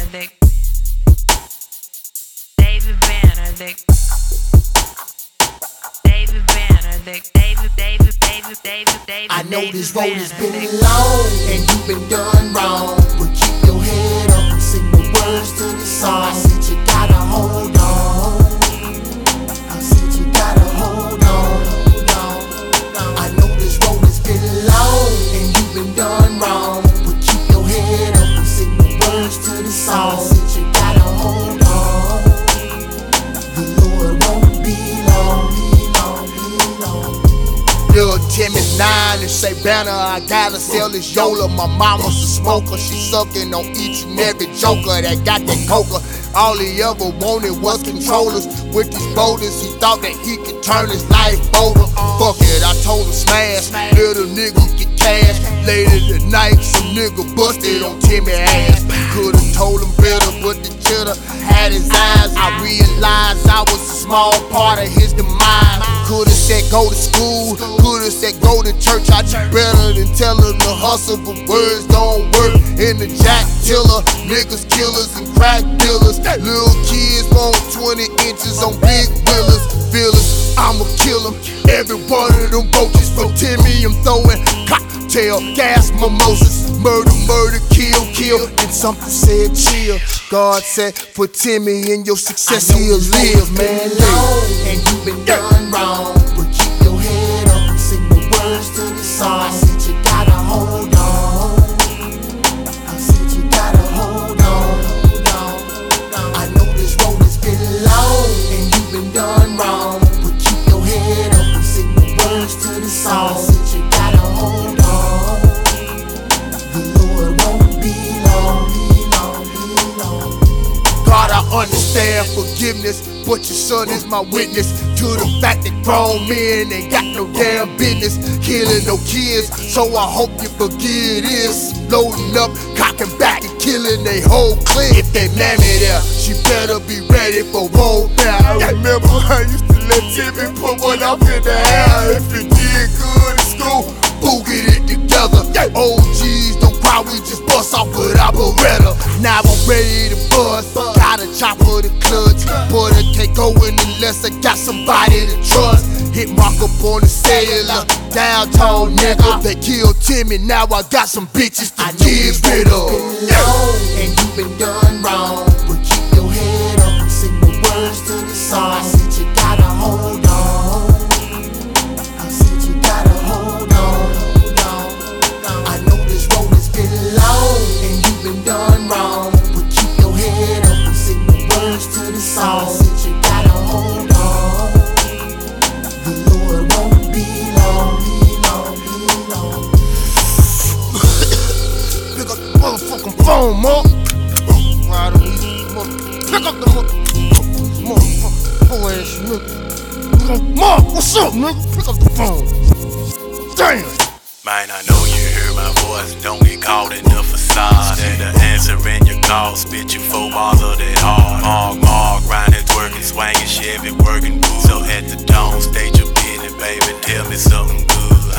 Benedict. David Benedict. David Benedict. David. I know this road has been long and you've been done wrong, but keep your head up and sing the words to the song. I said you gotta hold on. I said you gotta hold on. I know this road has been long and you've been done wrong, but keep your head up and sing the words to the song. I said you gotta hold on. The Lord won't be long. Little Timmy's 9 and say banner, I gotta sell this Yola. My mama's a smoker, she sucking on each and every joker that got that coca. All he ever wanted was controllers. With these boulders, he thought that he could turn his life over. Fuck it, I told him smash, little nigga get cash. Later tonight, some nigga busted on Timmy ass. Could've told him better, but the cheddar had his eyes. I realized I was a small part of his demise. Could've said go to school, could've said go to church. I do better than tell him to hustle, but words don't work. In the jack tiller, niggas killers and crack dealers. Little kids want 20 inches on big wheelers. Feelers, I'ma kill them. Every one of them roaches for Timmy, I'm throwing cocktail, gas, mimosas. Murder, kill. And something said chill. God said for Timmy and your success he'll live, man. And you've been done wrong, but keep your head up and sing the words to the song. I said you gotta hold on. I said you gotta hold on. I know this road has been long and you've been done wrong, but keep your head up and sing the words to the song. I said you gotta hold on. The Lord won't be long. God, I understand forgiveness, but your son is my witness to the fact that grown men ain't got no damn business killing no kids. So I hope you forgive this. Loading up, cocking back and killing they whole clique. If they mammy there, she better be ready for war now. I remember I used to let Timmy put one up in the air. If he did good in school, boogied it together. OGs don't cry, we just bust off with our Beretta. Now I'm ready to bust, got a chopper to clutch, but I can't go in unless I got somebody to trust. Hit Mark up on the cellular, downtown nigga. They killed Timmy, now I got some bitches to get rid of. And you've been done wrong, but keep your head up and sing the words to the song. I said you gotta hold on. I said you gotta hold on. I know this road has been long and you've been done wrong, but keep your head up and sing the words to the song. I said you gotta hold on. The Lord won't be long. Pick up the motherfucking phone, Mark. Pick up the motherfucking poor ass nigga. Mark, what's up, nigga? Pick up the phone. Damn. Man, I know you hear my voice, don't get caught in the facade. Instead of answering your call, spit you 4 bars of that hard. Mark, grinding, twerking, swanging, Chevy, working good. So at the dawn, state your business, baby, tell me something good.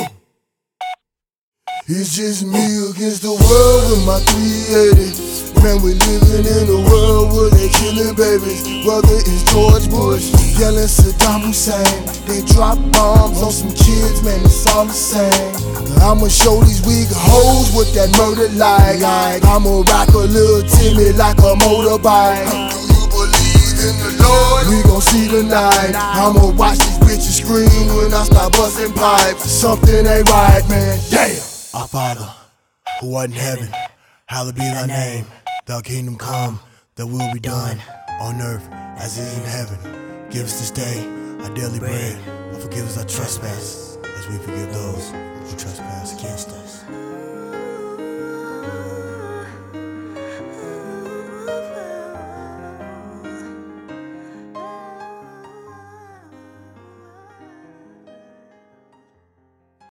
It's just me against the world with my 380. Man, we living in a world where they killing babies. Whether it's George Bush, yelling Saddam Hussein, they drop bombs on some kids, man, it's all the same. I'ma show these weak hoes what that murder like. I'ma rock a little Timmy like a motorbike. Do you believe in the Lord? We gon' see tonight. I'ma watch these bitches scream when I start busting pipes. Something ain't right, man. Damn. Our Father, who art in heaven, hallowed be thy name. Thy kingdom come, thy will be done, on earth as it is in heaven. Give us this day our daily bread, and forgive us our trespasses, as we forgive those who trespass against us.